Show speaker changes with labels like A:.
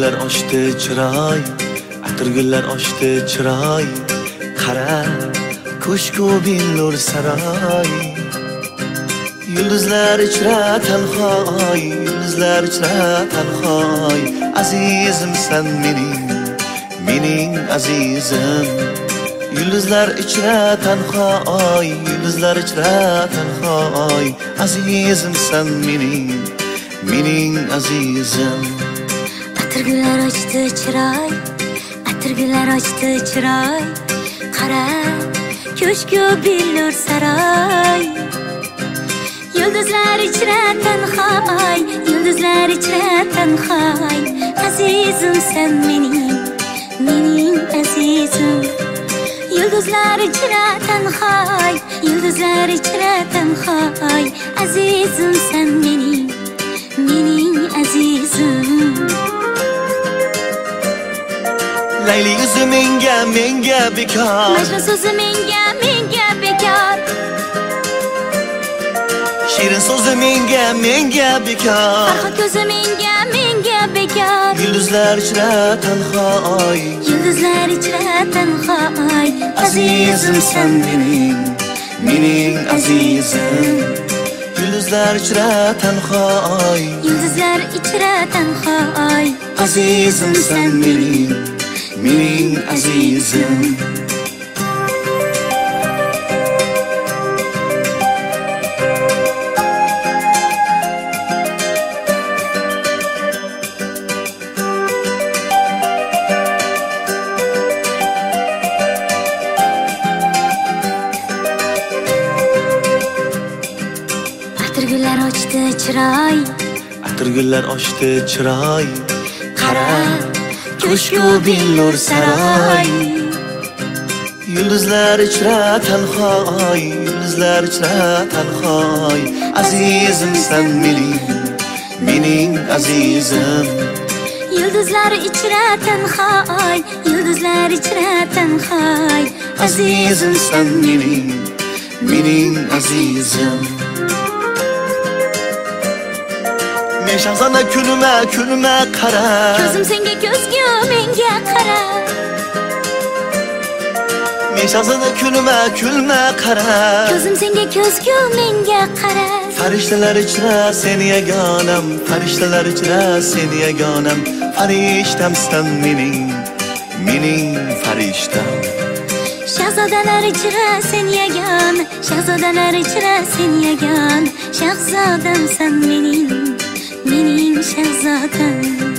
A: gullar ochdi chiroy, atir gullar ochdi chiroy. Qara, ko'shku billur saroy. Yulduzlar ichra tanhoy, yulduzlar ichra tanhoy. Azizim sen mening azizim. Yulduzlar ichra tanhoy, yulduzlar ichra tanhoy. Azizim sen mening azizim.
B: Atir gullar ochdi chiroy, atir gullar ochdi chiroy. Qara, ko'shku billur saroy. Yulduzlar ichra tanhoy, yulduzlar ichra tanhoy. Azizim sen mening azizim. Yulduzlar ichra tanhoy, yulduzlar ichra tanhoy. Azizim sen mening azizim.
A: Layli yuzi menga bekor,
B: Majnun so'zi menga bekor.
A: Shirin so'zi menga bekor.
B: Farhod ko'zi menga bekor.
A: Yulduzlar ichra tanhoy,
B: Yulduzlar ichra tanhoy.
A: azizim sen mening azizim. Yulduzlar ichra tanhoy,
B: Yulduzlar ichra tanhoy.
A: azizim sen mening azizim.
B: Atir gullar ochdi chiroy,
A: Atir gullar ochdi chiroy.
B: qara, ko'shku billur saroy.
A: Yulduzlar ichra tanhoy, yulduzlar ichra tanhoy. Azizim sen mening azizim.
B: Yulduzlar ichra tanhoy, yulduzlar ichra tanhoy.
A: Azizim sen mening azizim. Men shahzona kulma qara.
B: Ko'zim senga ko'zgu menga qara.
A: Men shahzona kulma qara.
B: Ko'zim senga ko'zgu menga qara.
A: Farishtalar ichra seni yagonam, farishtalar ichra seni yagonam. Farishtam sen mening farishtam.
B: Shahzodalar ichra sen yagon, shahzodalar ichra sen yagon. Shahzodam sen mening shahzodam.